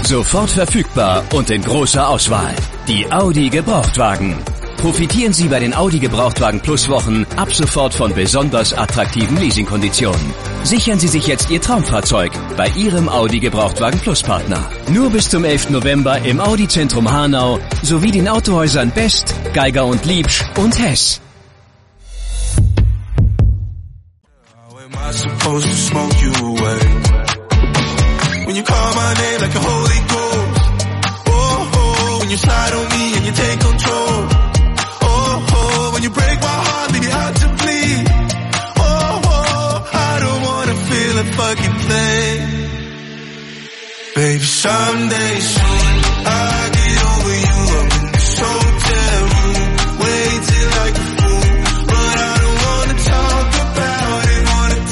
Sofort verfügbar und in großer Auswahl. Die Audi Gebrauchtwagen. Profitieren Sie bei den Audi Gebrauchtwagen Plus Wochen ab sofort von besonders attraktiven Leasingkonditionen. Sichern Sie sich jetzt Ihr Traumfahrzeug bei Ihrem Audi Gebrauchtwagen Plus Partner. Nur bis zum 11. November im Audi Zentrum Hanau sowie den Autohäusern Best, Geiger und Liebsch und Hess. When you break my heart, leave me out to bleed. I don't wanna feel a fucking thing. Baby, someday soon I'll get over you. I'm in this hotel room, waiting like a fool. But I don't wanna talk about it,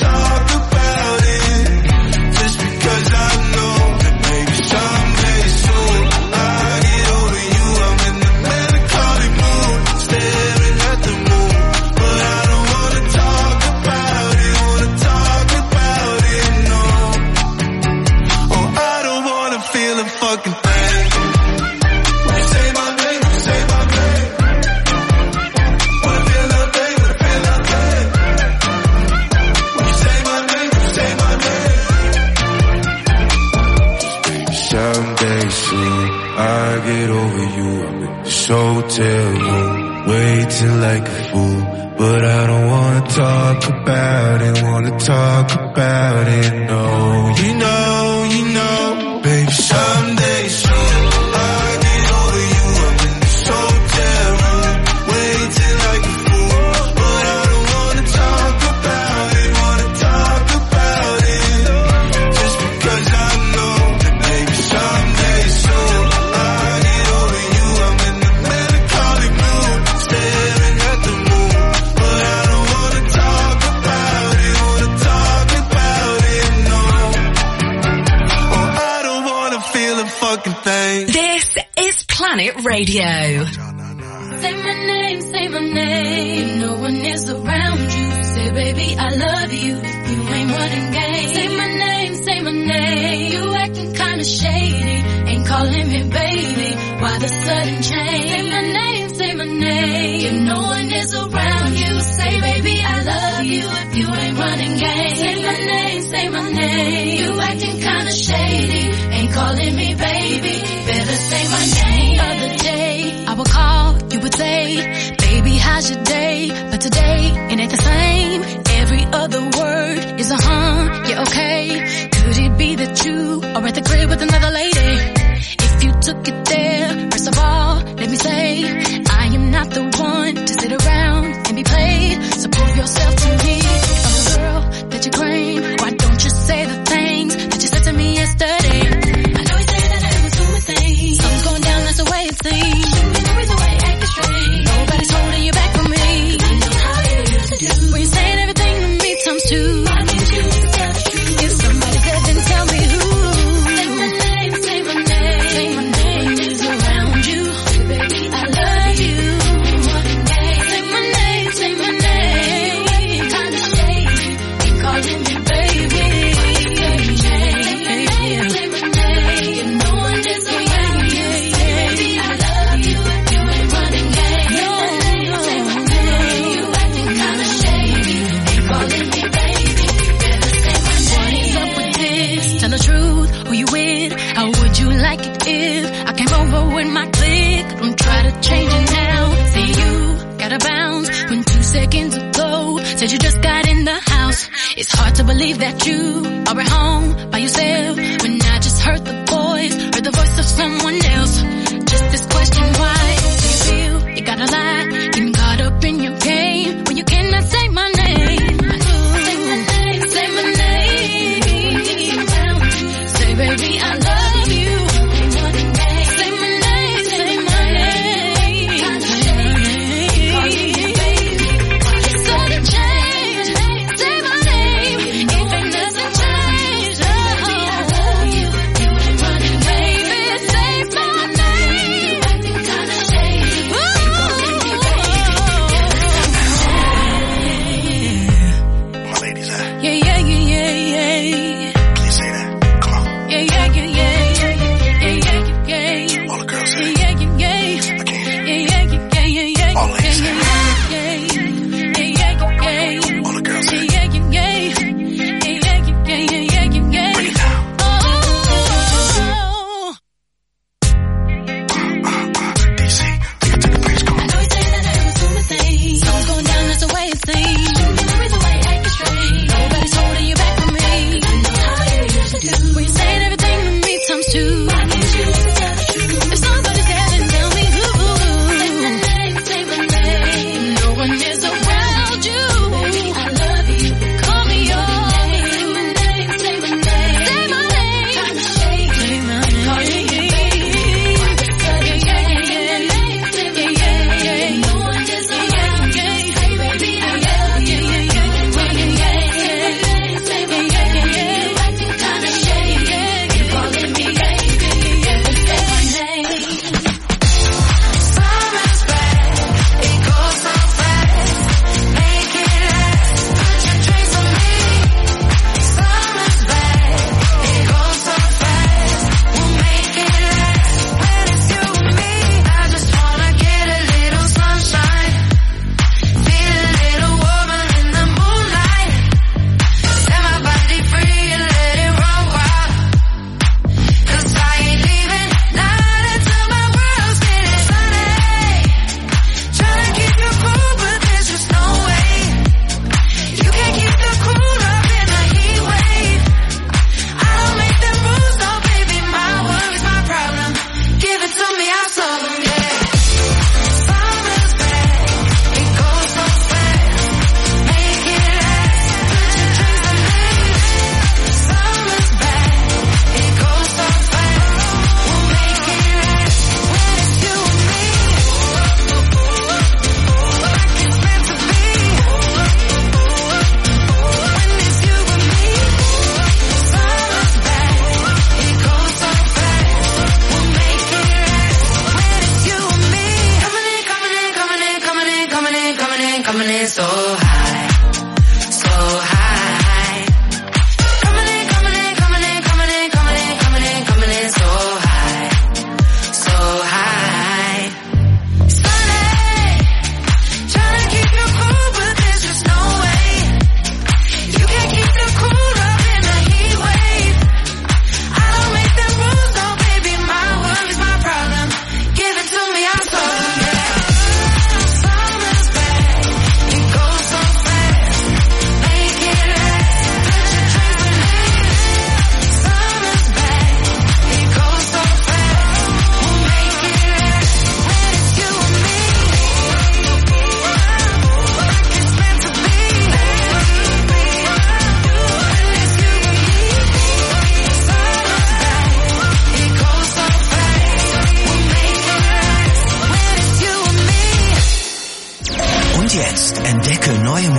just because I know that maybe someday soon I'll get over you. I'm in the melancholy mood, staring at the moon. But I don't wanna talk about it, no. Oh, I don't wanna feel a fucking thing. When you say my name, say my name. Wanna feel nothing, wanna feel nothing. When you say my name, say my name. Someday soon I'll get over you. I'm in this hotel room, waiting like a fool. But I don't wanna talk about it, no. You know, baby, someday soon I'll get over you. I'm in this hotel room, waiting like a fool. But I don't wanna talk about it, just because I know that maybe someday soon I'll get over you. I'm in the melancholy mood, staring at the moon. But I don't wanna talk about it, no. Oh, I don't wanna feel a fucking thing. This is Planet Radio. Say my name, no one is around you. Say baby I love you, you ain't running game. Say my name, you acting kinda shady, ain't calling me baby, why the sudden change? Say my name, if no one is around you. Say baby I love you, if you ain't running game. Say my name, you acting kinda shady, ain't calling me baby, better say my name. The other day I would call, you would say, baby how's your day? But today it ain't the same. Every other word is a yeah okay. Could it be that you are at the crib with another lady? If you took it there, first of all let me say, I am not the one to sit around and be played. So prove yourself to me. If I'm the girl that you claim, why don't you say the things that you said to me yesterday? I know you say that I was doing things, something's going down, that's the way it seems. No reason why you acting strange, nobody's holding you back from me. I know how you used to do when you're saying everything to me times two. I need you to tell the truth. If somebody said then tell me who. Say my name is around you. Baby I love you. Say my name, kinda shady, ain't calling me baby. Say my name, if no one is around you. Baby I love you, you ain't running game. Say my name, you acting kinda shady, ain't calling me baby, better say my name. What's up with this? Tell the truth, who you with? How would you like it if I came over with my clique? Don't try to change it now. See you gotta bounce when 2 seconds ago said you just got in the house. It's hard to believe that you are at home by yourself when I just heard the voice of someone else. Just this question, why do you feel you gotta lie, getting caught up in your game when you cannot say my name? Say my name, say baby I love you. Say my name, sudden change. Say my name, even doesn't change. Oh, I love you, you ain't running, baby. Say my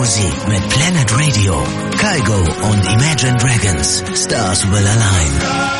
Musik mit Planet Radio. Kygo und Imagine Dragons. Stars Will Align.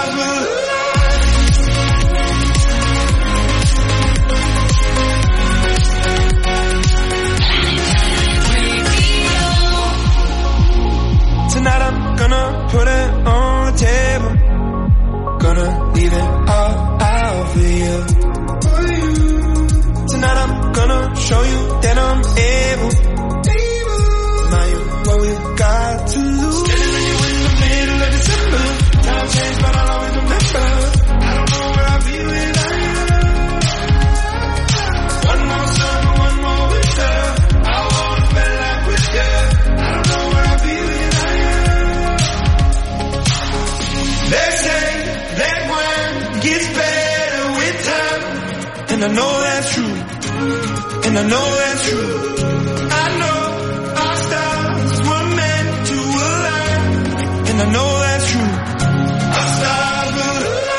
Tonight I'm gonna put it on the table. Gonna leave it all out for you. Tonight I'm gonna show you that I'm able. Now you what we've got to lose. Standing with you in the middle of December. Time changed but I'll always remember. I don't know where I'll be without you. One more summer, one more winter. I wanna spend life with you. I don't know where I'll be without you. They say that one gets better with time, and I know that's true, and I know that's true. I know our stars were meant to align, and I know that's true. Our stars will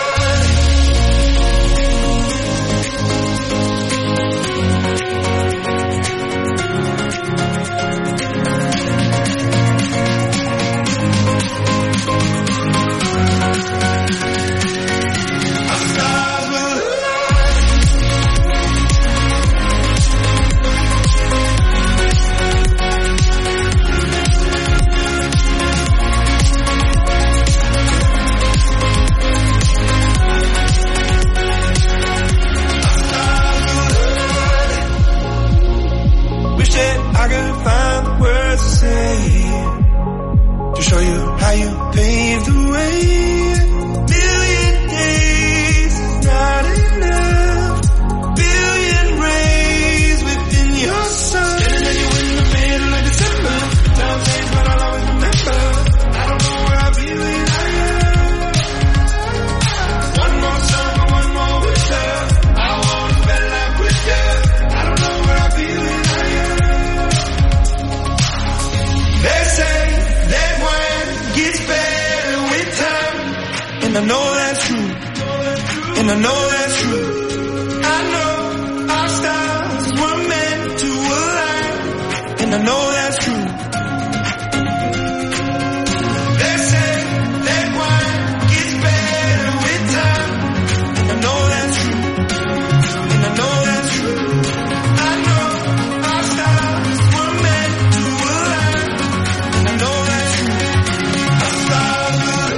I could find the words to say to show you how you paved the way. Million days is not enough. Billion rays within your sun. Standing at you in the middle of December. Time changed but I'll always remember. I don't know where I'll be without you. One more summer, one more winter. I wanna spend life with you. I don't know where I'll be without you. They say that wine gets better with time, and I know that's true, and I know that's true. I know our stars were meant to align, and I know that's true. They say that wine gets better with time, and I know that's true, and I know that's true. I know our stars were meant to align. I know that's true. Our stars will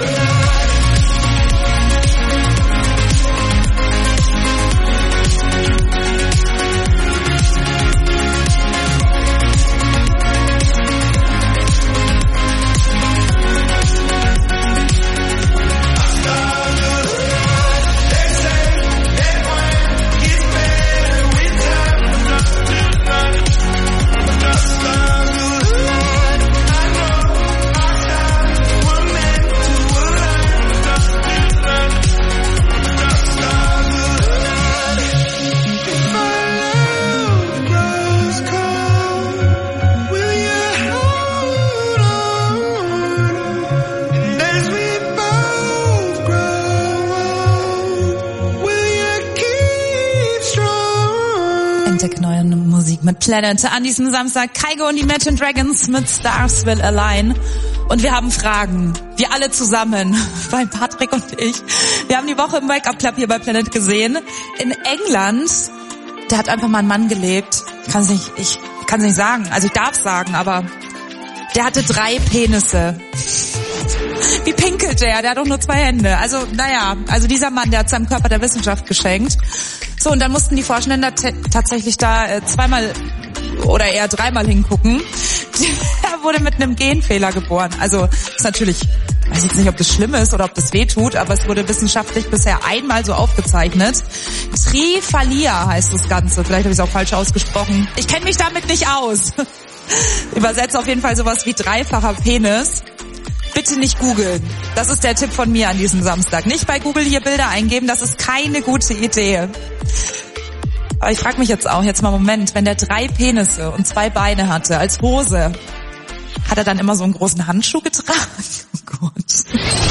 Neue Musik mit Planet an diesem Samstag. Kygo und die Imagine Dragons mit Stars Will Align. Und wir haben Fragen. Wir alle zusammen. Bei Patrick und ich. Wir haben die Woche im Wake Up Club hier bei Planet gesehen. In England, da hat einfach mal ein Mann gelebt. Ich kann es nicht sagen. Also ich darf sagen, aber der hatte 3 Penisse. Wie pinkelt der? Der hat doch nur 2 Hände. Also, also dieser Mann, der hat seinem Körper der Wissenschaft geschenkt. So, und dann mussten die Forschenden tatsächlich da 2-mal oder eher 3-mal hingucken. Er wurde mit einem Genfehler geboren. Also, ist natürlich, weiß jetzt nicht, ob das schlimm ist oder ob das weh tut, aber es wurde wissenschaftlich bisher einmal so aufgezeichnet. Triphalia heißt das Ganze. Vielleicht habe ich es auch falsch ausgesprochen. Ich kenne mich damit nicht aus. Übersetzt auf jeden Fall sowas wie 3-facher Penis. Bitte nicht googeln. Das ist der Tipp von mir an diesem Samstag. Nicht bei Google hier Bilder eingeben, das ist keine gute Idee. Aber ich frage mich jetzt mal Moment, wenn der 3 Penisse und 2 Beine hatte als Hose, hat er dann immer so einen großen Handschuh getragen? Oh Gott.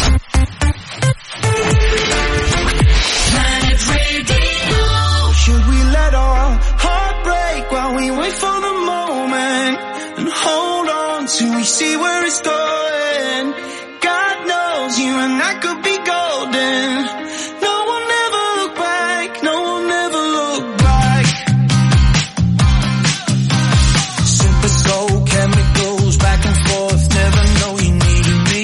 Should we let our heart break while we wait for the moment and hold on? and I could be golden. No one ever look back, no one ever look back. Super soul chemicals back and forth, never know you needed me.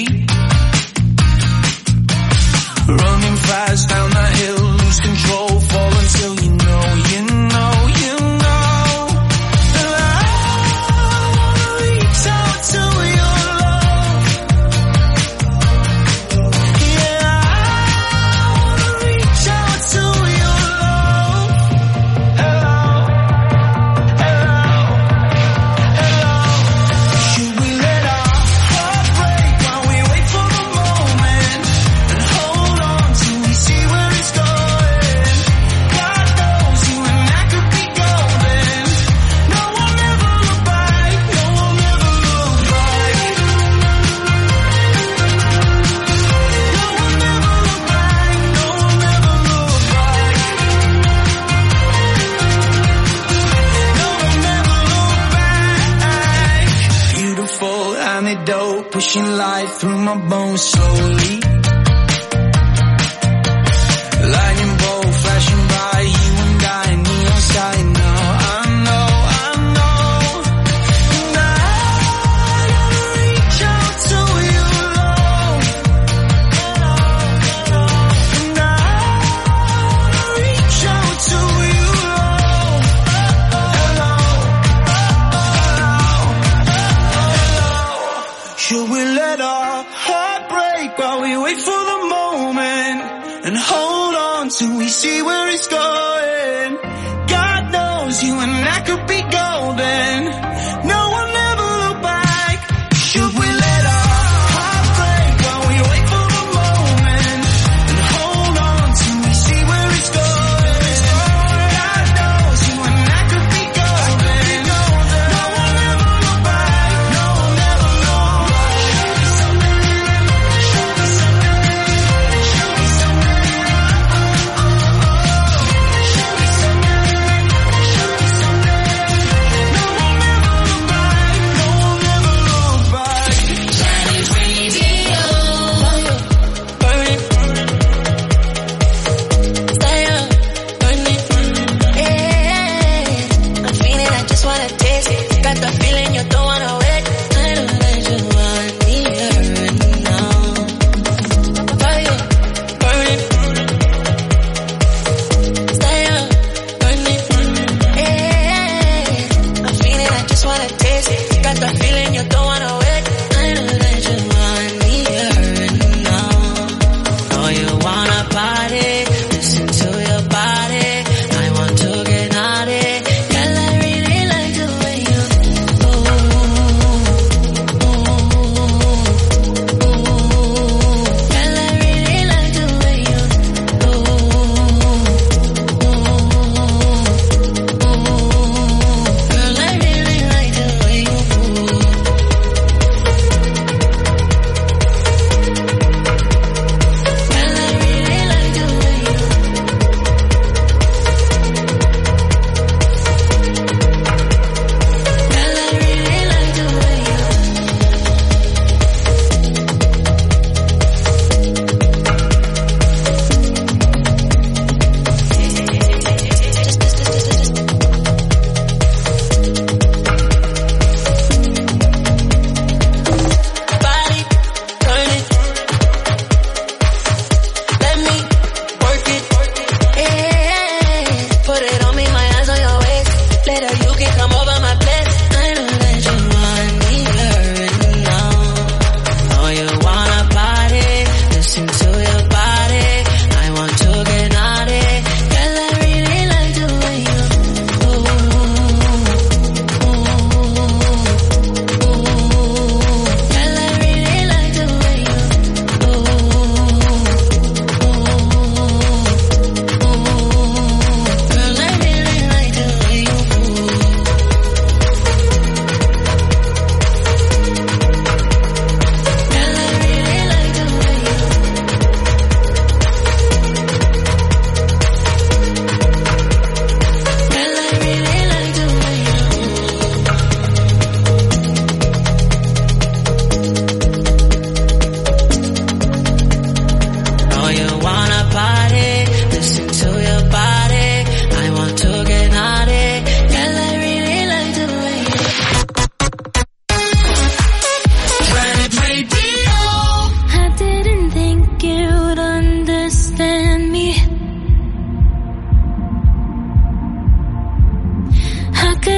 Running fast down that hill, lose control, fall until you know, you know, you know. And I wanna reach out to your love. Yeah, I wanna reach out to your love. Hello, hello, hello. Should we let our heart break while we wait for the moment and hold on till we see where it's going? God knows you and I could be golden. No one ever look back, no one ever look back. No one ever look back, no one ever look back. No one ever look back. Beautiful antidote, pushing life through my bones slowly. Lightning bolt flashing by, you and I, neon sky now. I know, I know. And I gotta reach out to your love. And I wanna reach out to your love. Hello, hello. Should we let our heart break while we wait for the moment and hold on till we see where it's going? God knows you and I could be golden. No one ever look back. Should we let our heart break while we wait for the moment and hold on till we see where it's going? God knows you and I could be golden. No one ever look back. No one ever look back. Show me something. Show me something. Show me something.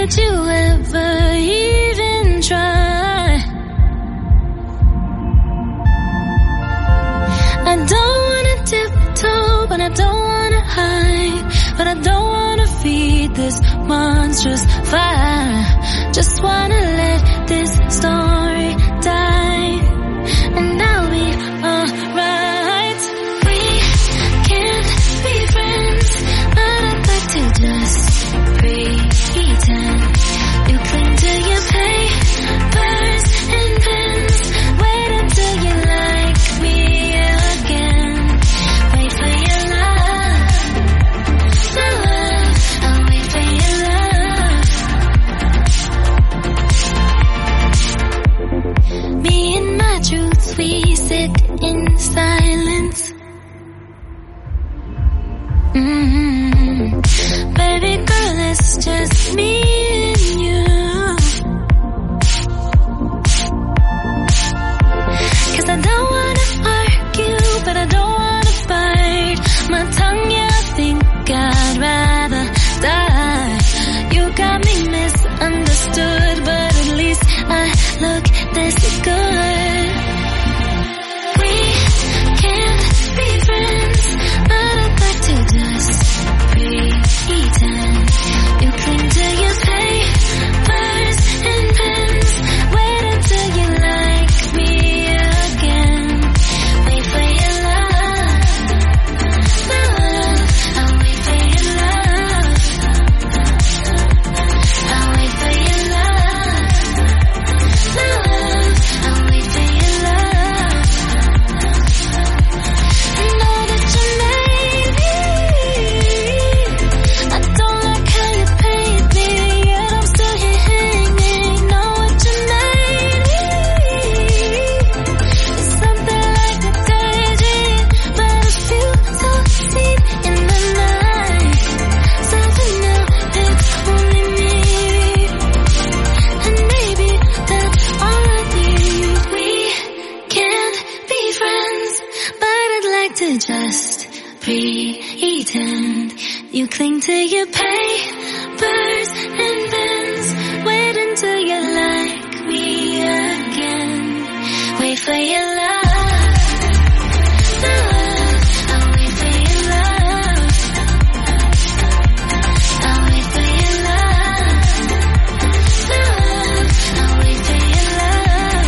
Did you ever even try? I don't wanna tiptoe, but I don't wanna hide. But I don't wanna feed this monstrous fire. Just wanna let this story die, and I'll be alright. We can't be friends, but I'd like to just pretend. You cling to your papers and pens. Wait until you like me again. Wait for your love, my love. I'll wait for your love. Me and my truth, we sit in silence. Baby girl, it's just me and you. 'Cause I don't wanna argue, but I don't wanna bite my tongue, yeah, I think I'd rather die. You got me misunderstood, but at least I look this good. We can't be friends, but I'd like to just pretend. You cling to your papers and pens. Wait until you like me again. Wait for your love, my love. I'll wait for your love. I'll wait for your love, my love. I'll wait for your love. I know that you made me. I don't like how you paint me, yet I'm still here hanging. Know what you made me. It's something like a daydream, but I feel so deep in the night. Something new, it's only me, and maybe that's all I need. We can't be friends, but I'd like to just pretend. You cling to your papers and pens. Wait until you like me again. Wait for your love, my love. I'll wait for your love. I'll wait for your love, my love. I'll wait for your love.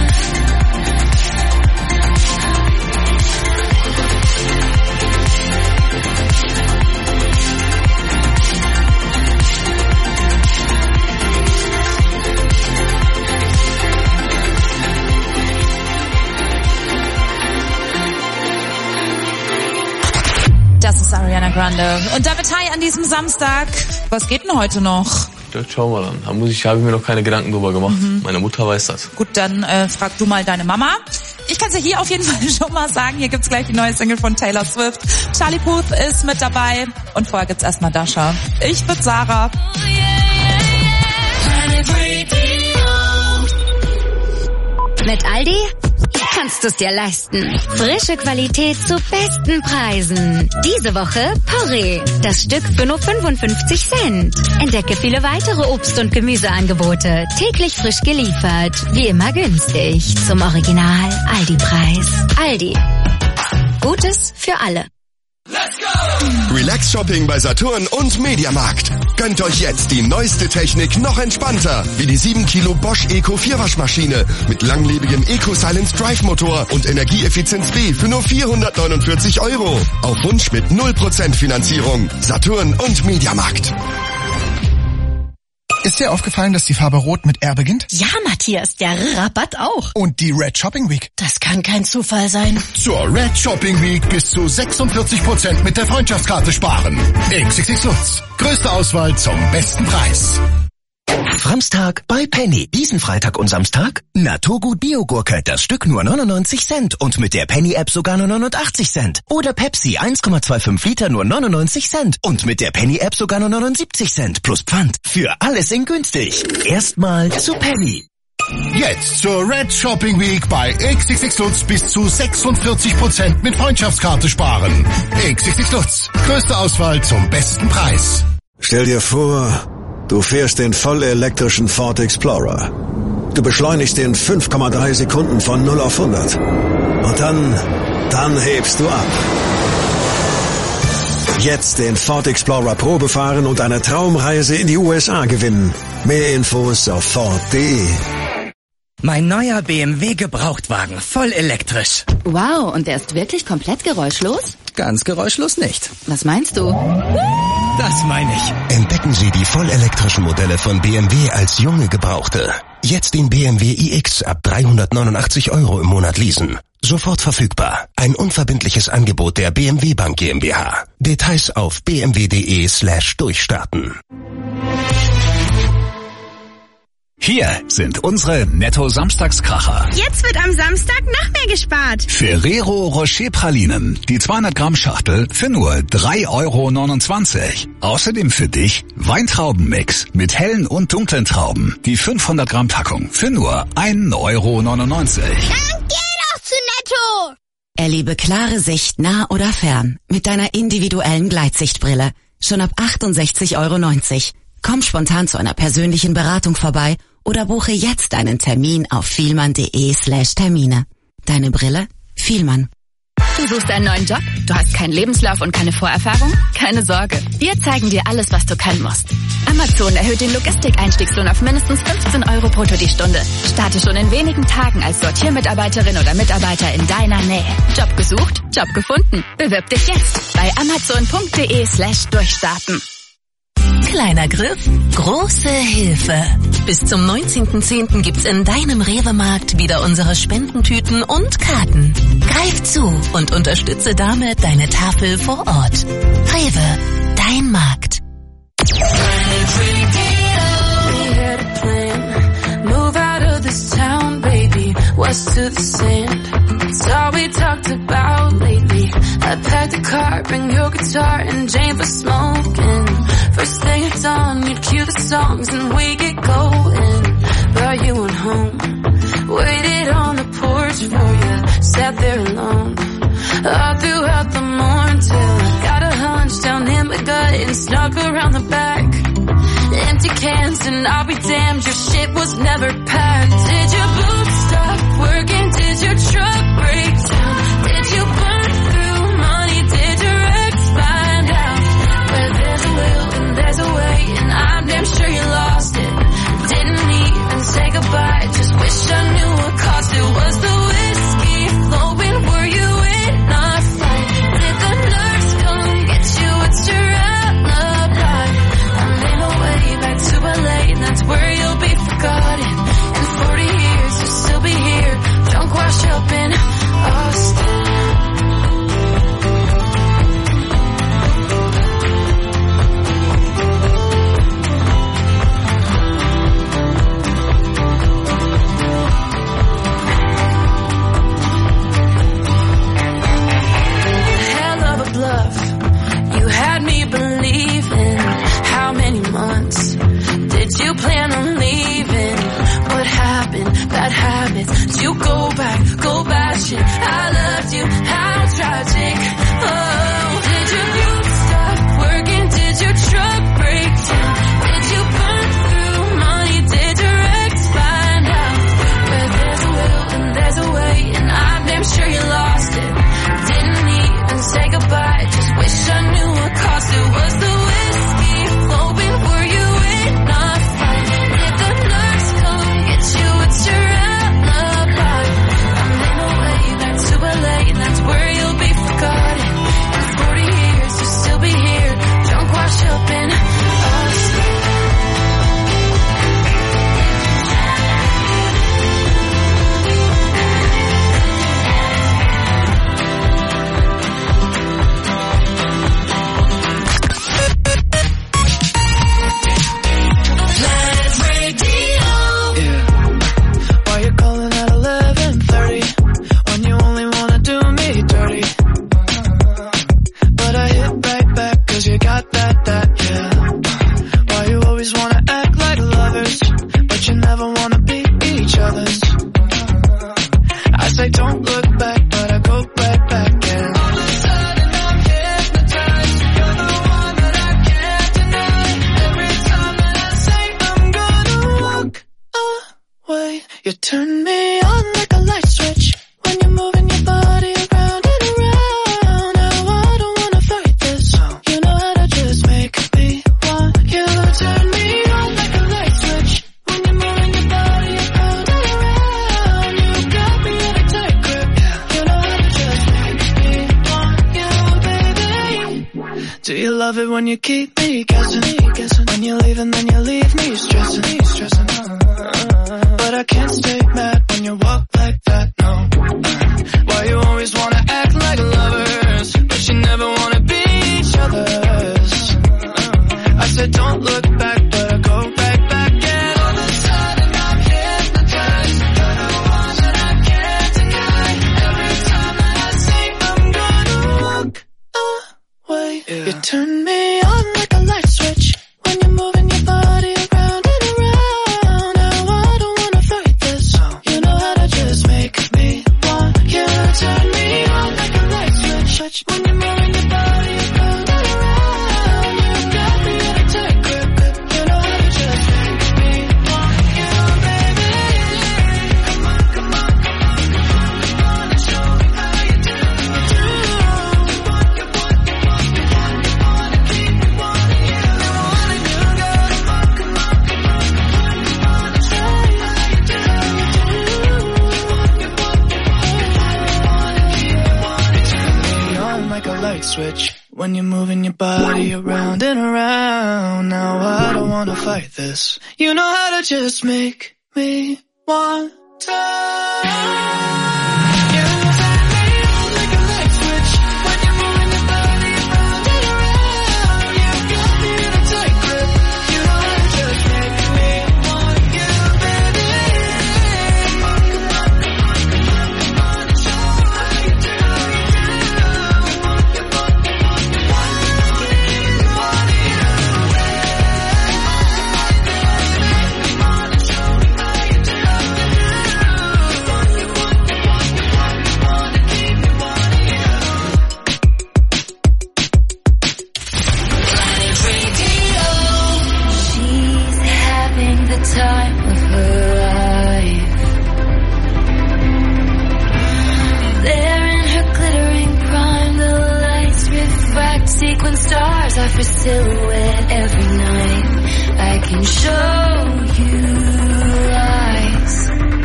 Das ist Ariana Grande. Und David Hai an diesem Samstag. Was geht denn heute noch? Das schauen wir dann. Da habe ich mir noch keine Gedanken drüber gemacht. Meine Mutter weiß das. Gut, dann frag du mal deine Mama. Ich kann es ja hier auf jeden Fall schon mal sagen. Hier gibt's gleich die neue Single von Taylor Swift. Charlie Puth ist mit dabei. Und vorher gibt's erstmal Dasha. Ich bin Sarah. Mit Aldi kannst du es dir leisten. Frische Qualität zu besten Preisen. Diese Woche Porree. Das Stück für nur 55 Cent. Entdecke viele weitere Obst- und Gemüseangebote. Täglich frisch geliefert. Wie immer günstig. Zum Original Aldi-Preis. Aldi. Gutes für alle. Relax Shopping bei Saturn und Mediamarkt. Gönnt euch jetzt die neueste Technik noch entspannter, wie die 7 Kilo Bosch Eco 4 Waschmaschine mit langlebigem Eco Silence Drive Motor und Energieeffizienz B für nur 449 €. Auf Wunsch mit 0% Finanzierung. Saturn und Mediamarkt. Ist dir aufgefallen, dass die Farbe Rot mit R beginnt? Ja, Matthias, der Rabatt auch. Und die Red Shopping Week? Das kann kein Zufall sein. Zur Red Shopping Week bis zu 46% mit der Freundschaftskarte sparen. XXX Lutz. Größte Auswahl zum besten Preis. Framstag bei Penny. Diesen Freitag und Samstag Naturgut Biogurke, das Stück nur 99 Cent und mit der Penny-App sogar nur 89 Cent. Oder Pepsi 1,25 Liter nur 99 Cent und mit der Penny-App sogar nur 79 Cent plus Pfand. Für alles in günstig. Erstmal zu Penny. Jetzt zur Red Shopping Week bei XXX Lutz bis zu 46% mit Freundschaftskarte sparen. XXX Lutz. Größte Auswahl zum besten Preis. Stell dir vor, Du fährst den voll elektrischen Ford Explorer. Du beschleunigst in 5,3 Sekunden von 0 auf 100. Und dann hebst du ab. Jetzt den Ford Explorer Probe fahren und eine Traumreise in die USA gewinnen. Mehr Infos auf Ford.de. Mein neuer BMW Gebrauchtwagen, voll elektrisch. Wow, und der ist wirklich komplett geräuschlos? Ganz geräuschlos nicht. Was meinst du? Das meine ich. Entdecken Sie die vollelektrischen Modelle von BMW als junge Gebrauchte. Jetzt den BMW iX ab 389 € im Monat leasen. Sofort verfügbar. Ein unverbindliches Angebot der BMW Bank GmbH. Details auf bmw.de/durchstarten. Hier sind unsere Netto-Samstagskracher. Jetzt wird am Samstag noch mehr gespart. Ferrero Rocher Pralinen, die 200 Gramm Schachtel für nur 3,29 €. Außerdem für dich Weintraubenmix mit hellen und dunklen Trauben, die 500 Gramm Packung für nur 1,99 €. Dann geh doch zu Netto! Erlebe klare Sicht nah oder fern mit deiner individuellen Gleitsichtbrille. Schon ab 68,90 €. Komm spontan zu einer persönlichen Beratung vorbei oder buche jetzt einen Termin auf fielmann.de/Termine. Deine Brille? Fielmann. Du suchst einen neuen Job? Du hast keinen Lebenslauf und keine Vorerfahrung? Keine Sorge. Wir zeigen dir alles, was du können musst. Amazon erhöht den Logistikeinstiegslohn auf mindestens 15 € brutto die Stunde. Starte schon in wenigen Tagen als Sortiermitarbeiterin oder Mitarbeiter in deiner Nähe. Job gesucht? Job gefunden. Bewirb dich jetzt bei amazon.de/durchstarten. Kleiner Griff, große Hilfe. Bis zum 19.10. gibt's in deinem Rewe-Markt wieder unsere Spendentüten und Karten. Greif zu und unterstütze damit deine Tafel vor Ort. Rewe, dein Markt. Move out of this town, baby. West to the sand. It's all we talked about lately. I packed the car, bring your guitar, and Jane for smoking. First thing at dawn, you'd cue the songs and we get going. But you went home, waited on the porch for you, sat there alone. All throughout the morning till I got a hunch down in my gut and snuck around the back. Empty cans and I'll be damned, your shit was never packed. Did your boots stop working? Did your truck break down? Did you burn through money? Did your ex find out? Where there's a will and there's a way, and I'm damn sure you lost it. Didn't even say goodbye, just wish I knew what cost it. Was the whiskey flowing? Were you in a fight? Did the nurse come get you? What's your alibi? I made my way back to LA, and that's where you'll be forgotten. In 40 years you'll still be here, drunk washed up in Austin. Bluff. You had me believing. How many months did you plan on leaving? What happened? Bad habits. Did you go back? Go bashing. I loved you. How tragic. Oh, did your youth stop working? Did your truck break down? Did you burn through money? Did your ex find out? Where there's a will and there's a way, and I'm damn sure you lost it. Didn't even say goodbye, just wish I knew what cost it. Was the whiskey flowing? Were you in a fight? Did the nurse come get you? What's your alibi? I made my way back to Do you love it when you keep me guessing? When you leave and then you leave me stressing. But I can't stay mad when you walk like that, no. Why you always wanna act like lovers, but you never wanna be each other's? I said don't look back, but I go back, and all of a sudden I'm hypnotized. You're the one that I can't deny. Every time that I say I'm gonna walk away, you turn me on like a light switch when you're moving your body around and around. Now I don't wanna fight this. You know how to just make me want you. Turn me on like a light switch when you're moving your body around and around. You got me in a tight grip. You know how to just make me want you, baby. Come on, come on, come on, come on, come on and show me how you do. You want to keep me wanting you. Wanting you, girl. Come on, come on, come on, come on, come on and show me how you do. On like a light switch when you're moving your body around and around. Now I don't wanna fight this. You know how to just make me want to. You turn me on like a light switch when you're moving your body around and around. You got me in a tight grip. You know how to just make me want you, baby. Come on, come on, come on, come on, come on and show me how you do. She's having the time of her life. There in her glittering prime, the lights refract sequin stars off her silhouette every night. I can show you lies,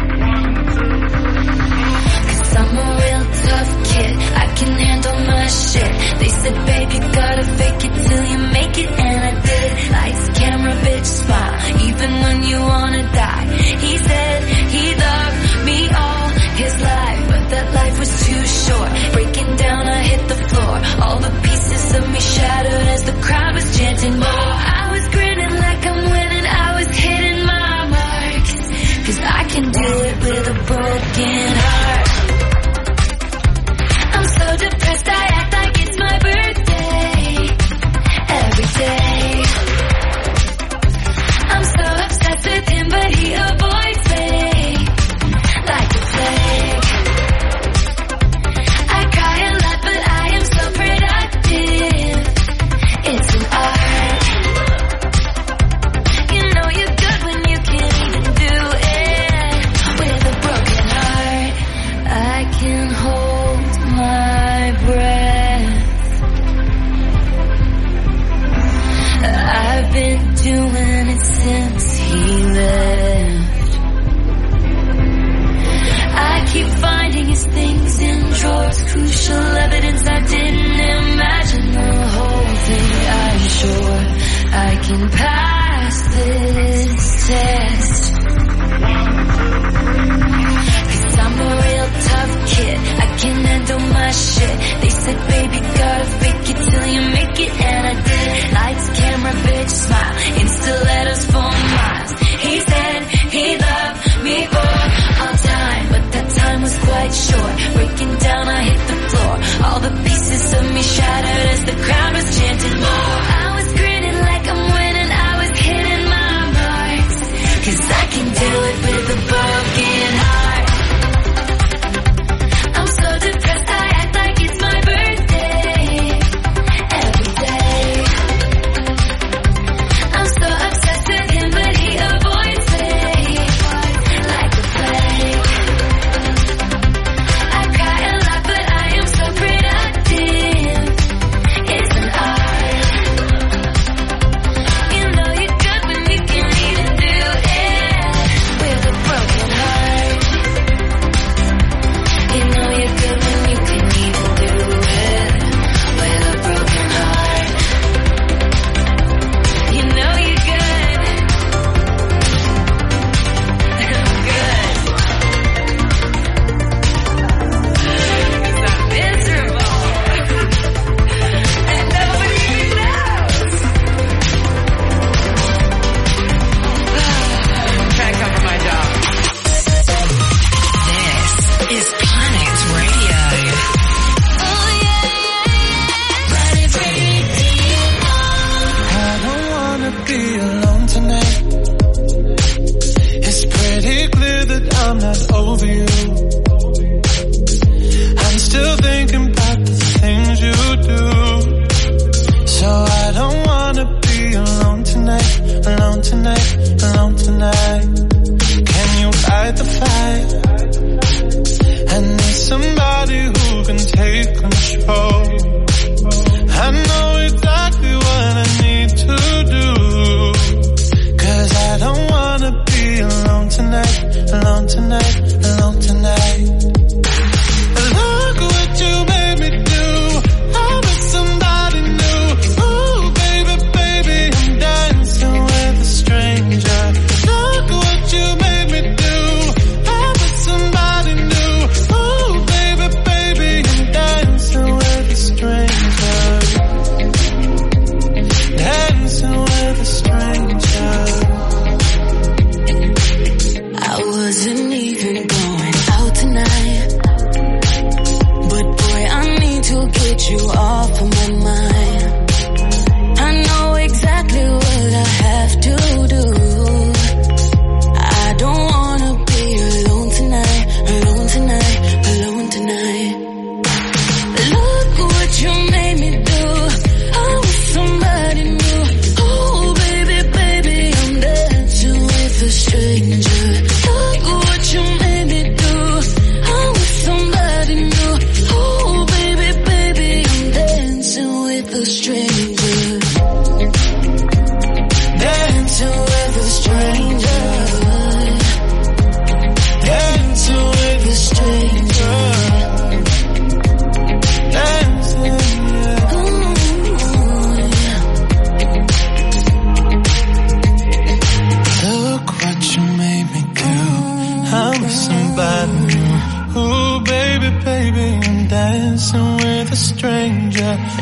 'cause I'm a real tough kid. I can handle my shit. They said, babe, you gotta fake it till you make it, and I did. Lights, camera, bitch, smile, even when you wanna die. He said he loved me all his life, but that life was too short. Breaking down, I hit the floor. All the pieces of me shattered as the crowd was chanting more. I was grinning like I'm winning. I was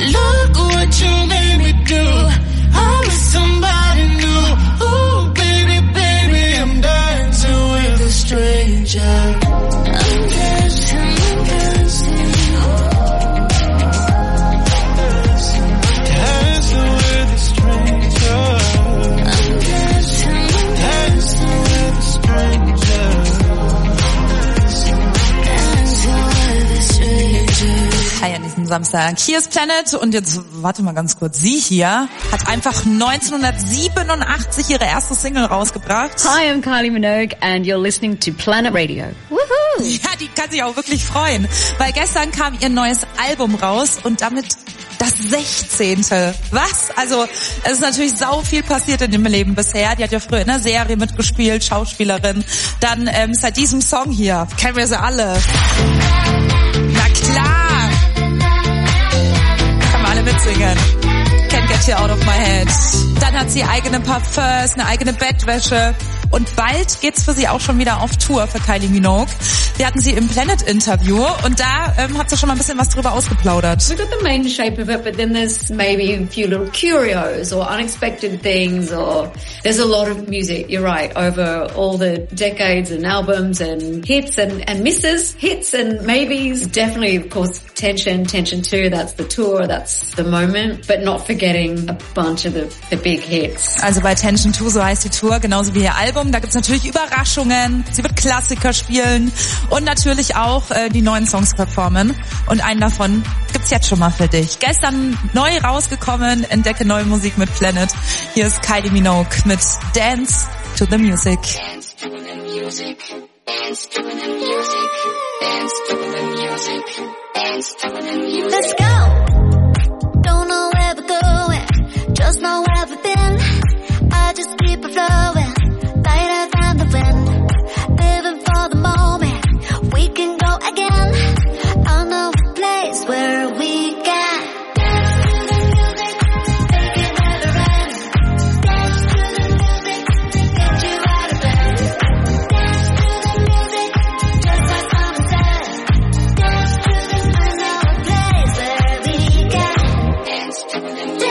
Look what you made me do. I'm with somebody new. Ooh, baby, baby, I'm dancing with a stranger. I'm dancing, dancing. Dancing with a stranger. I'm dancing, dancing with a stranger. Dancing with a stranger. Hi an diesem Samstag. Hier ist Planet und jetzt, warte mal ganz kurz, sie hier hat einfach 1987 ihre erste Single rausgebracht. Hi, I'm Kylie Minogue and you're listening to Planet Radio. Woohoo! Ja, die kann sich auch wirklich freuen, weil gestern kam ihr neues Album raus und damit das 16. Was? Also, es ist natürlich sau viel passiert in dem Leben bisher. Die hat ja früher in einer Serie mitgespielt, Schauspielerin. Dann seit diesem Song hier, kennen wir sie alle. Na klar! Kann man alle mitsingen. Can't Get You Out of My Head. Dann hat sie eigene Parfums, eine eigene Bettwäsche. Und bald geht's für sie auch schon wieder auf Tour für Kylie Minogue. Wir hatten sie im Planet-Interview und da hat sie schon mal ein bisschen was drüber ausgeplaudert. We got the main shape of it, but then there's maybe a few little curios or unexpected things, or there's a lot of music, you're right, over all the decades and albums and hits and misses, hits and maybes. Definitely, of course, Tension 2, that's the tour, that's the moment, but not forgetting a bunch of the big hits. Also bei Tension 2, so heißt die Tour, genauso wie ihr Album. Da gibt's natürlich Überraschungen. Sie wird Klassiker spielen und natürlich auch die neuen Songs performen. Und einen davon gibt's jetzt schon mal für dich. Gestern neu rausgekommen, entdecke neue Musik mit Planet. Hier ist Kylie Minogue mit Dance to the Music. Dance to the music. Dance to the music. Dance to the music. Dance to the music. Let's go. Don't know where we're going. Just know where we've been. I just keep it flowing. Lighter than the wind, living for the moment. We can go again. I know a place where we can dance to the music, make it never end. Dance to the music, get you out of bed. Dance to the music, just like Simon said. Dance to the music, I know a place where we can dance to the music.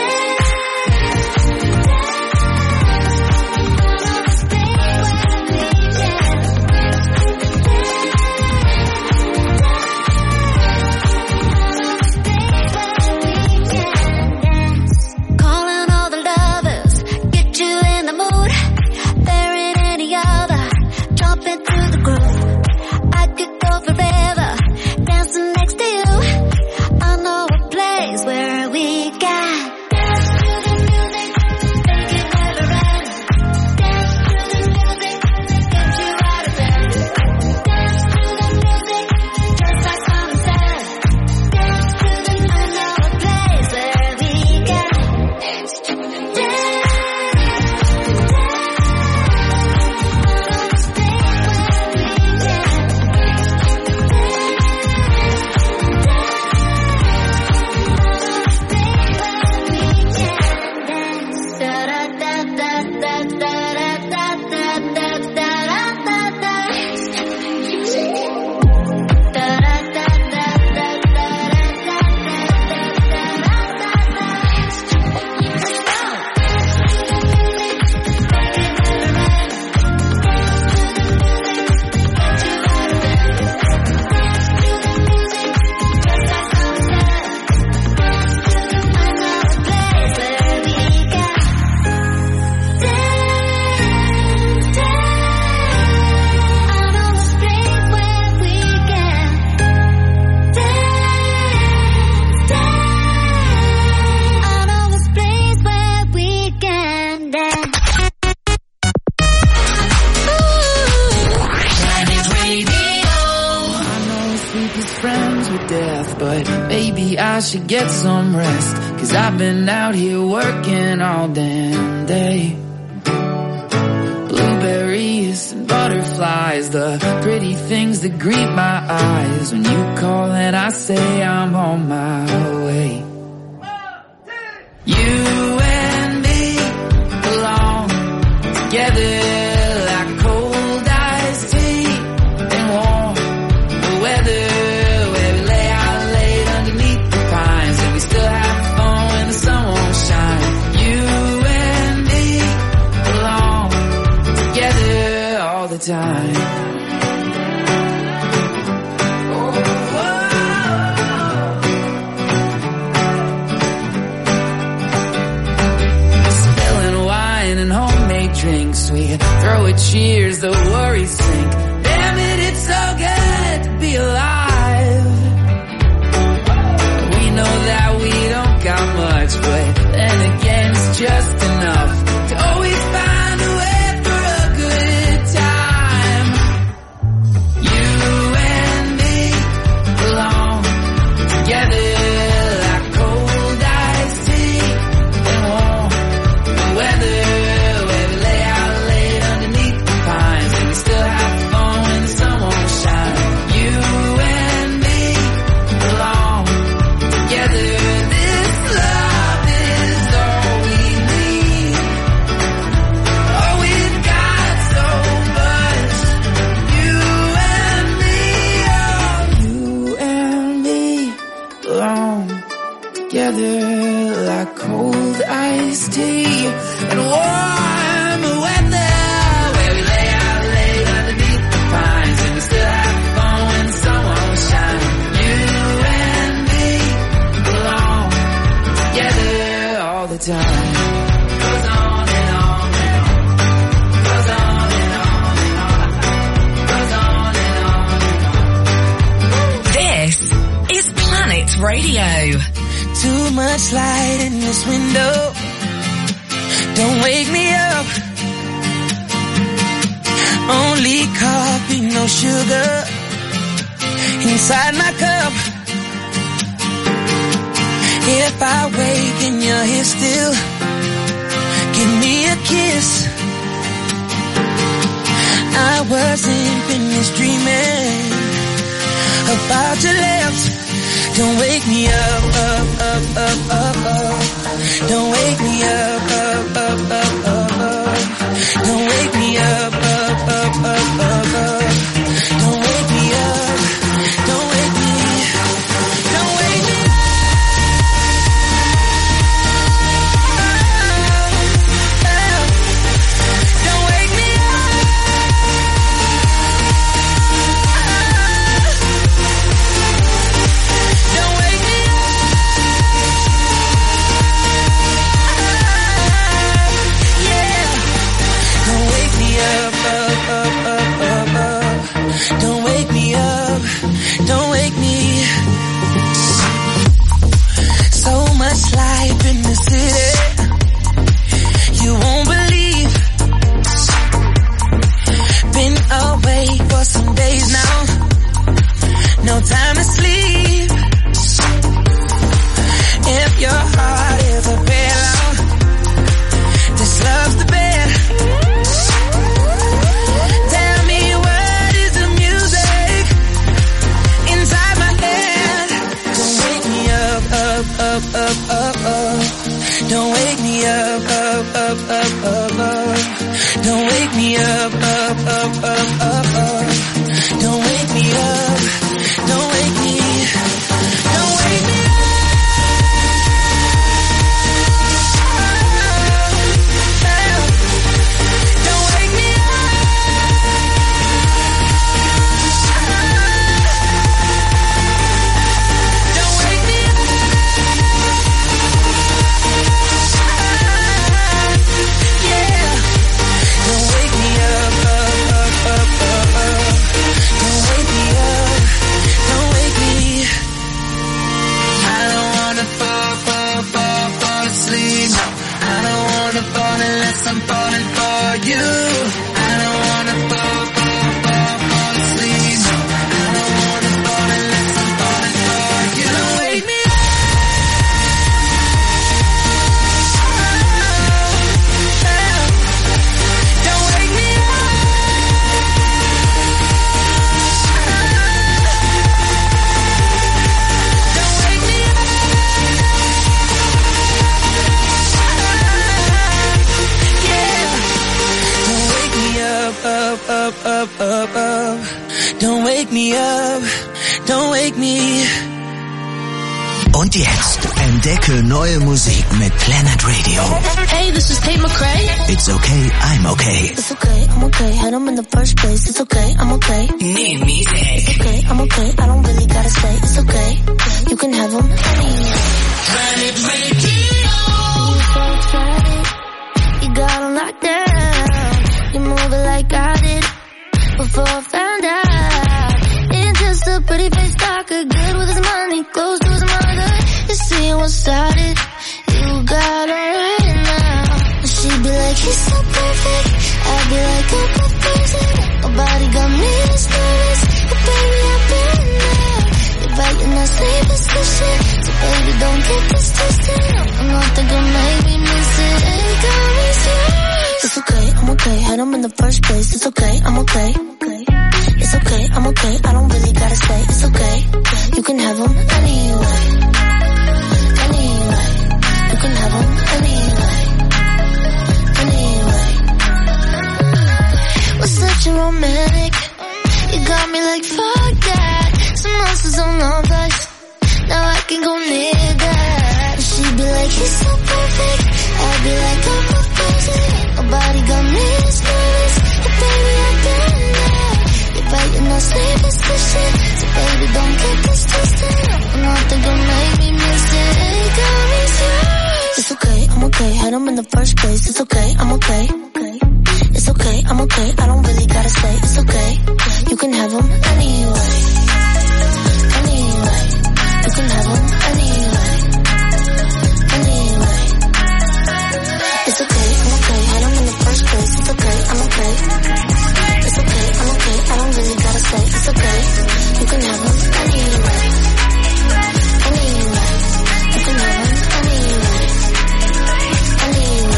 I should get some rest, 'cause I've been out here working all damn day. Blueberries and butterflies, the pretty things that greet my eyes. When you call and I say I'm on my way. You and me belong together like cold iced tea and warm weather. Where we lay out late underneath the pines and we still have though it cheers the worries sink. Damn it, it's so good to be alive. We know that we don't got much, but then again it's just enough to always find a way for a good time. You and me belong together like cold iced tea and warm weather, where we lay out late underneath the pines and we still have fun when the sun won't shine. You and me belong together. This love is all we need. Oh, we've got so much. You and me, oh, you and me belong together like cold iced tea and warm weather, where we lay out late underneath the pines and we still have fun when the sun won't shine. You and me belong together all the time. Goes on and on and on. Goes on and on and on. Goes on and on and on. This is Planet Radio. Too much light in this window. Don't wake me up. Only coffee, no sugar inside my cup. If I wake and you're here still, give me a kiss. I wasn't finished dreaming about your lips. Don't wake me up, up, up, up, up, up. Don't wake me up, up, up, up, up, up. Don't wake me up, up, up, up, up, up. Don't wake me up, don't wake me, don't wake me up. Don't wake me up. Don't wake me up. Yeah. Don't wake me up, up, up, up, up, up. Don't wake me up. Don't wake me. So much life in the city, you won't believe. Been away for some days now, no time to sleep. If your heart is a pillow, this love's the bed. Tell me what is the music inside my head. Don't wake me up, up, up, up, up, up. Don't wake me up, up, up, up, up, up. Don't wake me up, up, up, up, up, up. Don't wake me up, don't wake me, don't wake me up. Don't wake me up. Don't wake me up. Yeah. Don't wake me up, up, up, up, up, up. Don't wake me up, don't wake me. I don't wanna fall asleep. No, I don't wanna fall unless I'm falling for you. I don't wanna fall asleep. No, I don't wanna fall unless I'm falling for you. Don't wake me up. Don't wake me up. Don't wake me up. Yeah. Don't wake me up, up, up, up, up, up. Don't wake me up, don't wake me. Und jetzt entdecke neue Musik mit Planet Radio. Hey, this is Tate McRae. It's okay, I'm okay. It's okay, I'm okay. Had them in the first place. It's okay, I'm okay. New music. It's okay, I'm okay. I don't really gotta say. It's okay, you can have them. Planet Radio. You so excited. You got them locked down. You move it like decided you got her right now. And she'd be like, he's so perfect. I'd be like, I'm crazy. Nobody got me this nervous. But baby, I've been there. You're biting that sleepless shit. So baby, don't get this twisted. I'm not gonna make me miss it. It got me serious. It's okay, I'm okay. Had him in the first place. It's okay, I'm okay. It's okay, I'm okay. I don't really gotta say. It's okay. You can have him anyway. Anyway. You can have him anyway. Anyway. Was such a romantic. You got me like fuck that. Someone else is on the bus. Now I can go near that. She'd be like, he's so perfect. I'd be like, I'm crazy. Nobody got me this nervous. But baby, I've been there. You're biting that sleepless shit. So baby, don't get this twisted. Nothing gonna make me miss it. It got me serious. It's okay, I'm okay. Had him in the first place. It's okay, I'm okay. It's okay, I'm okay. I don't really gotta say. It's okay. You can have him anyway. Anyway. You can have him anyway. Anyway. It's okay, I'm okay. Had him in the first place. It's okay, I'm okay. It's okay, I'm okay. I don't really gotta say. It's okay. You can have him anyway. Anyway. You can have him anyway. Anyway.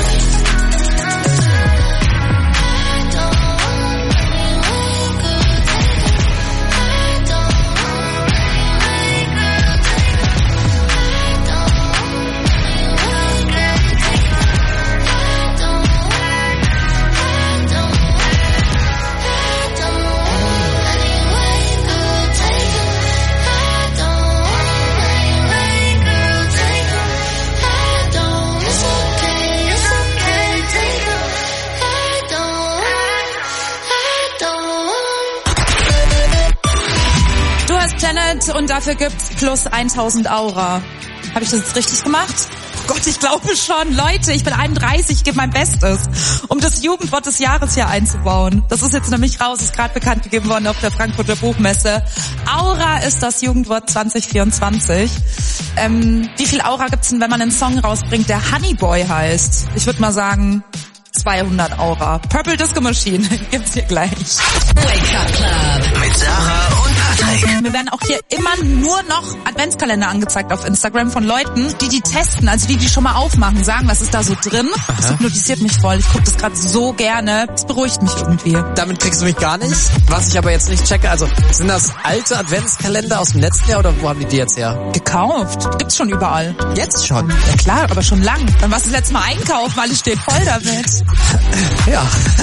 Janet, und dafür gibt's plus 1000 Aura. Habe ich das jetzt richtig gemacht? Oh Gott, ich glaube schon. Leute, ich bin 31, ich gebe mein Bestes, um das Jugendwort des Jahres hier einzubauen. Das ist jetzt nämlich raus, ist gerade bekannt gegeben worden auf der Frankfurter Buchmesse. Aura ist das Jugendwort 2024. Wie viel Aura gibt's denn, wenn man einen Song rausbringt, der Honeyboy heißt? Ich würde mal sagen 200 Aura. Purple Disco Machine gibt's hier gleich. Wake Up Club mit Sarah und Patrick. Mir werden auch hier immer nur noch Adventskalender angezeigt auf Instagram von Leuten, die testen, also die schon mal aufmachen, sagen, was ist da so drin. Das hypnotisiert mich voll. Ich gucke das gerade so gerne. Das beruhigt mich irgendwie. Damit kriegst du mich gar nicht. Was ich aber jetzt nicht checke, also sind das alte Adventskalender aus dem letzten Jahr oder wo haben die jetzt her? Gekauft. Gibt's schon überall. Jetzt schon? Ja klar, aber schon lang. Dann warst du das letzte Mal einkaufen, alles steht voll damit. Ja.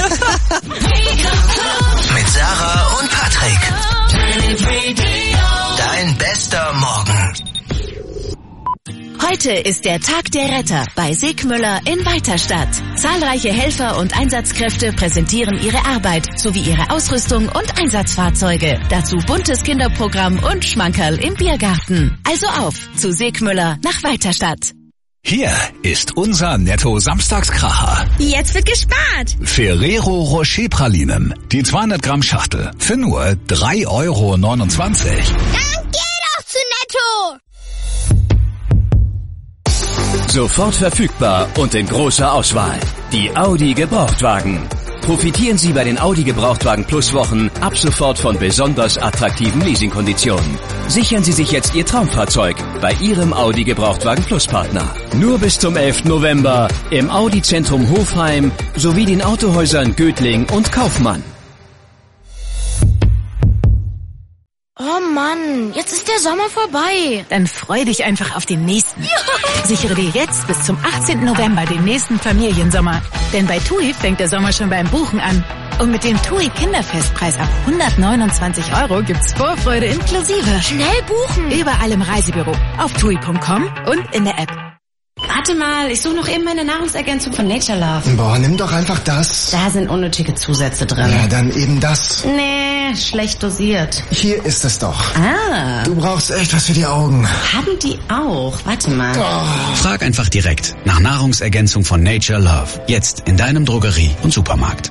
Mit Sarah und Patrick. Dein bester Morgen. Heute ist der Tag der Retter bei Segmüller in Weiterstadt. Zahlreiche Helfer und Einsatzkräfte präsentieren ihre Arbeit sowie ihre Ausrüstung und Einsatzfahrzeuge. Dazu buntes Kinderprogramm und Schmankerl im Biergarten. Also auf zu Segmüller nach Weiterstadt. Hier ist unser Netto-Samstagskracher. Jetzt wird gespart. Ferrero Rocher Pralinen. Die 200 Gramm Schachtel für nur 3,29 Euro. Dann geh doch zu Netto. Sofort verfügbar und in großer Auswahl. Die Audi Gebrauchtwagen. Profitieren Sie bei den Audi Gebrauchtwagen Plus Wochen ab sofort von besonders attraktiven Leasingkonditionen. Sichern Sie sich jetzt Ihr Traumfahrzeug bei Ihrem Audi Gebrauchtwagen Plus Partner. Nur bis zum 11. November im Audi Zentrum Hofheim sowie den Autohäusern Götling und Kaufmann. Oh Mann, jetzt ist der Sommer vorbei. Dann freu dich einfach auf den nächsten. Sichere dir jetzt bis zum 18. November den nächsten Familiensommer. Denn bei TUI fängt der Sommer schon beim Buchen an. Und mit dem TUI Kinderfestpreis ab 129 Euro gibt's Vorfreude inklusive. Schnell buchen. Überall im Reisebüro, auf TUI.com und in der App. Warte mal, ich suche noch eben meine Nahrungsergänzung von Nature Love. Boah, nimm doch einfach das. Da sind unnötige Zusätze drin. Ja, dann eben das. Nee, schlecht dosiert. Hier ist es doch. Ah. Du brauchst echt was für die Augen. Haben die auch? Warte mal. Oh. Frag einfach direkt nach Nahrungsergänzung von Nature Love. Jetzt in deinem Drogerie- und Supermarkt.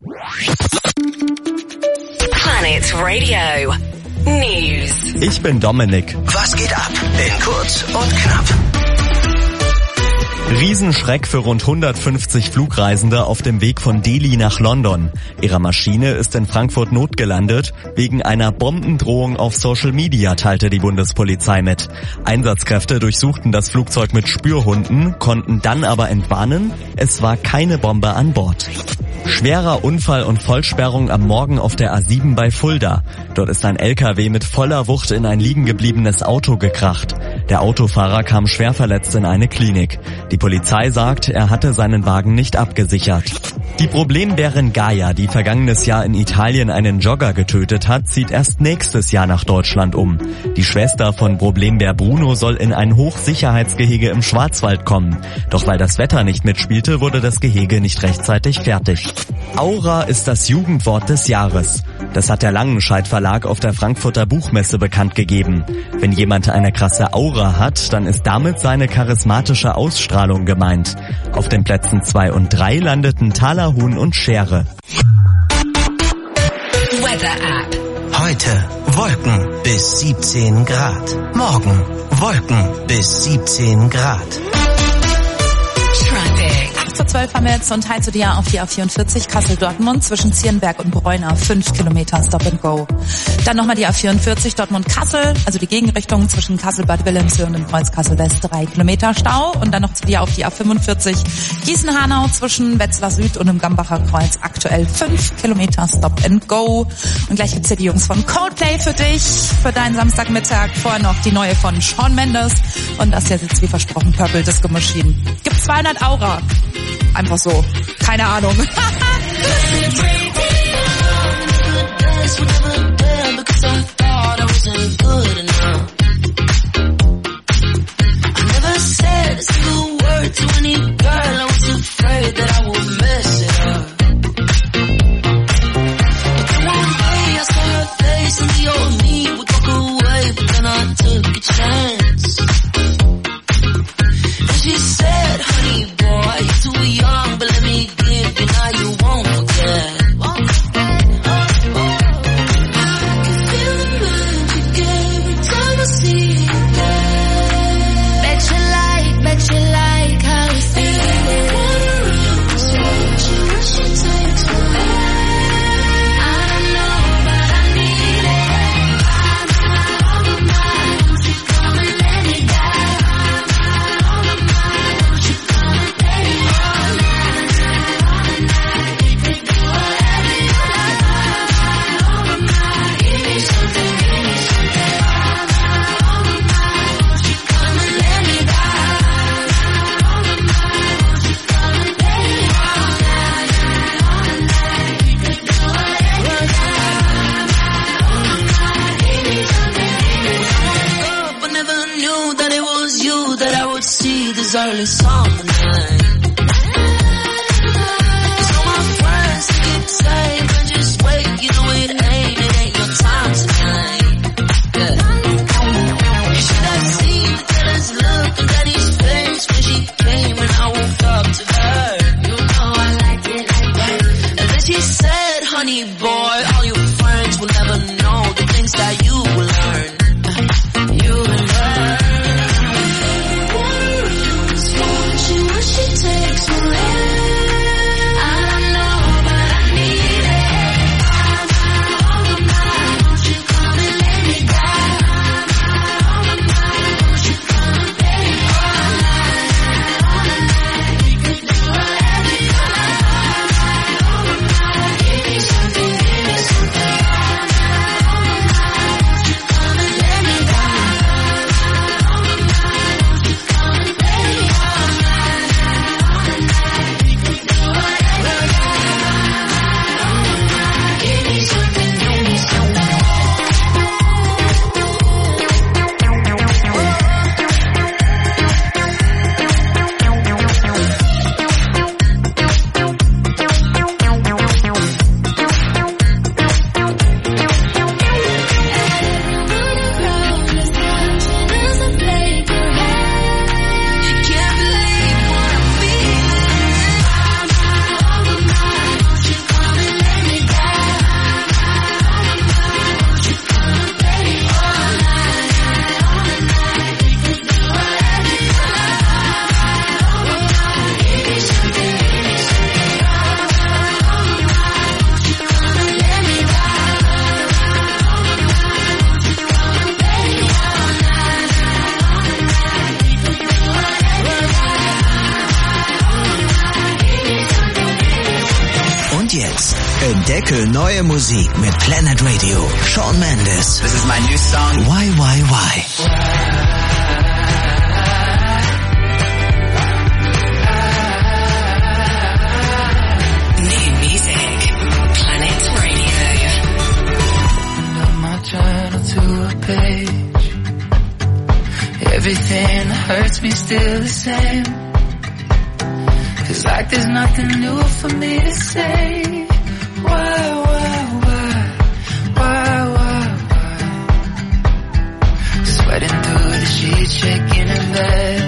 Planet Radio News. Ich bin Dominik. Was geht ab in Kurz und Knapp? Riesenschreck für rund 150 Flugreisende auf dem Weg von Delhi nach London. Ihre Maschine ist in Frankfurt notgelandet. Wegen einer Bombendrohung auf Social Media teilte die Bundespolizei mit. Einsatzkräfte durchsuchten das Flugzeug mit Spürhunden, konnten dann aber entwarnen, es war keine Bombe an Bord. Schwerer Unfall und Vollsperrung am Morgen auf der A7 bei Fulda. Dort ist ein LKW mit voller Wucht in ein liegengebliebenes Auto gekracht. Der Autofahrer kam schwer verletzt in eine Klinik. Die Polizei sagt, er hatte seinen Wagen nicht abgesichert. Die Problembärin Gaia, die vergangenes Jahr in Italien einen Jogger getötet hat, zieht erst nächstes Jahr nach Deutschland um. Die Schwester von Problembär Bruno soll in ein Hochsicherheitsgehege im Schwarzwald kommen. Doch weil das Wetter nicht mitspielte, wurde das Gehege nicht rechtzeitig fertig. Aura ist das Jugendwort des Jahres. Das hat der Langenscheidt Verlag auf der Frankfurter Buchmesse bekannt gegeben. Wenn jemand eine krasse Aura hat, dann ist damit seine charismatische Ausstrahlung gemeint. Auf den Plätzen 2 und 3 landeten Thalerhuhn und Schere. Weather App. Heute Wolken bis 17 Grad. Morgen Wolken bis 17 Grad. 8:12 haben wir jetzt und teil zu dir auf die A44 Kassel-Dortmund zwischen Zierenberg und Bräuner 5 Kilometer Stop and Go. Dann nochmal die A44 Dortmund-Kassel, also die Gegenrichtung zwischen Kassel-Bad Wilhelmshöhe und dem Kreuz Kassel-West 3 Kilometer Stau. Und dann noch zu dir auf die A45 Gießen-Hanau zwischen Wetzlar Süd und dem Gambacher Kreuz aktuell 5 Kilometer Stop and Go. Und gleich gibt's hier die Jungs von Coldplay für dich, für deinen Samstagmittag. Vorher noch die neue von Shawn Mendes und das hier sitzt wie versprochen Purple Disco Machine. Gibt 200 Aura. Einfach so. Keine Ahnung. early summer night. Cause all my friends keep saying, "But just wait, you know it ain't your time tonight." Yeah. You should have seen the jealous look on Daddy's face when she came and I woke up to her. You know I like it like that. And then she said, "Honey boy, all your friends will never know the things that you will learn." You will learn. Entdecke neue Musik mit Planet Radio. Shawn Mendes. This is my new song. Why, why, why? New music. Planet Radio. Up my journal to a page. Everything that hurts me still the same. Feels like there's nothing new for me to say. Why? Sweating through the sheets, shaking in bed.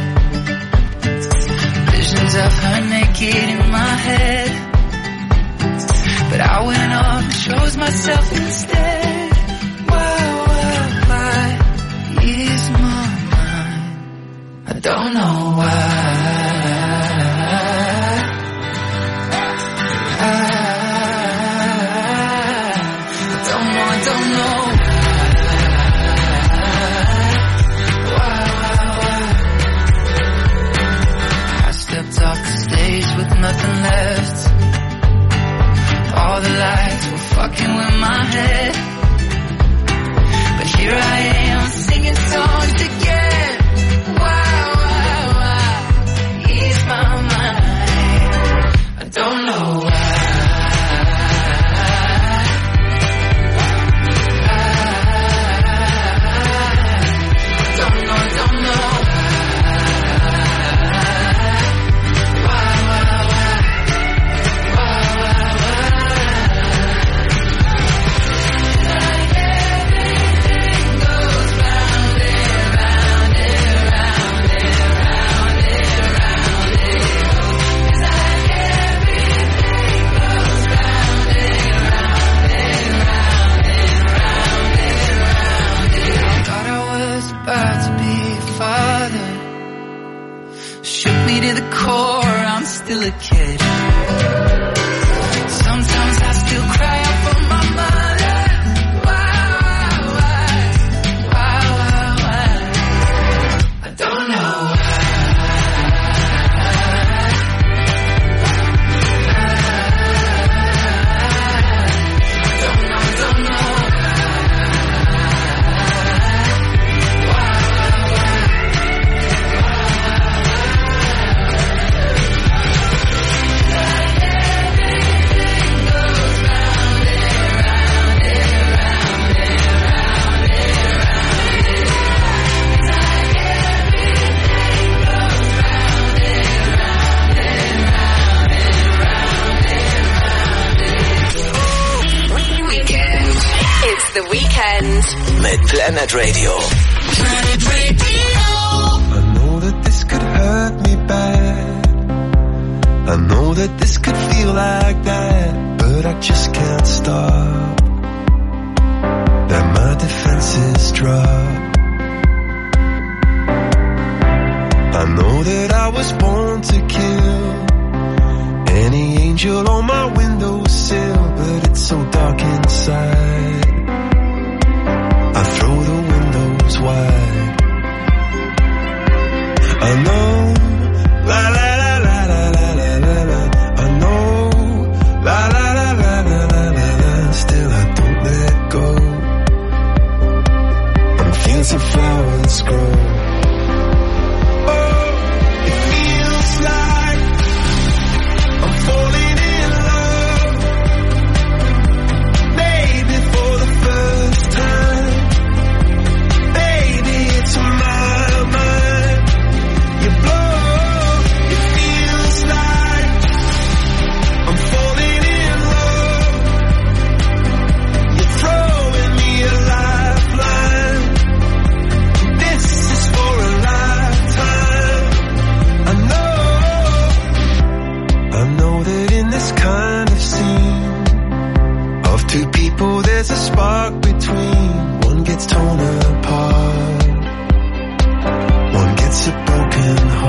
Visions of her naked in my head. But I went off and chose myself instead. Why is my mind? I don't know why. Nothing left. All the lights were fucking with my head. But here I am singing songs again. Why ease my mind? I don't know why. Still a kid. Sometimes I still cry out for my mother. Why? I don't know why. Don't know. The Weekend mit Planet Radio. Planet Radio. I know that this could hurt me bad. I know that this could feel like that, but I just can't stop. That my defenses drop. I know that I was born to kill any angel on my windowsill, but it's so dark inside. I throw the windows wide. I know, la la la la la la la la la. I know, la la la la la la la la. Still I don't let go. And fields of flowers grow. Oh, it feels like I'm falling in love. Maybe for the first time. It's on my mind. You blow. It feels like I'm falling in love. You're throwing me a lifeline. This is for a lifetime. I know that in this kind of scene of two people there's a spark between. One gets torn apart, one gets a broken heart.